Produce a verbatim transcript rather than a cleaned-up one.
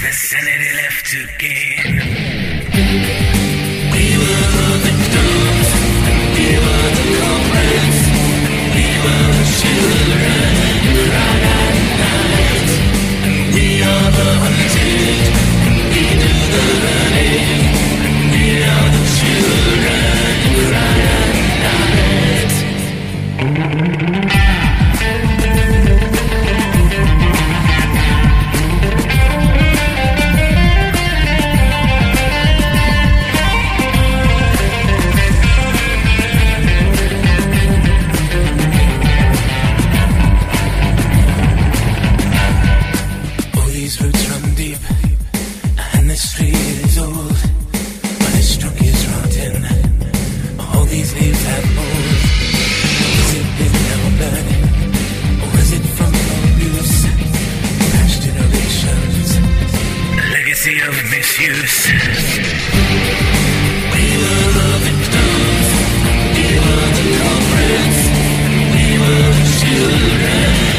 the sanity left to gain. We were the victims, we were the culprits, we were the children who cried at night. And we are the hunted, and we do the running, and we are the children who cry at night. Oh, these roots run deep, and this street is old, but this trunk is rotten. All these leaves have mold. Is it in our blood, or is it from abuse? Past generations, a legacy of misuse. We were the victims, we were the culprits, we were the children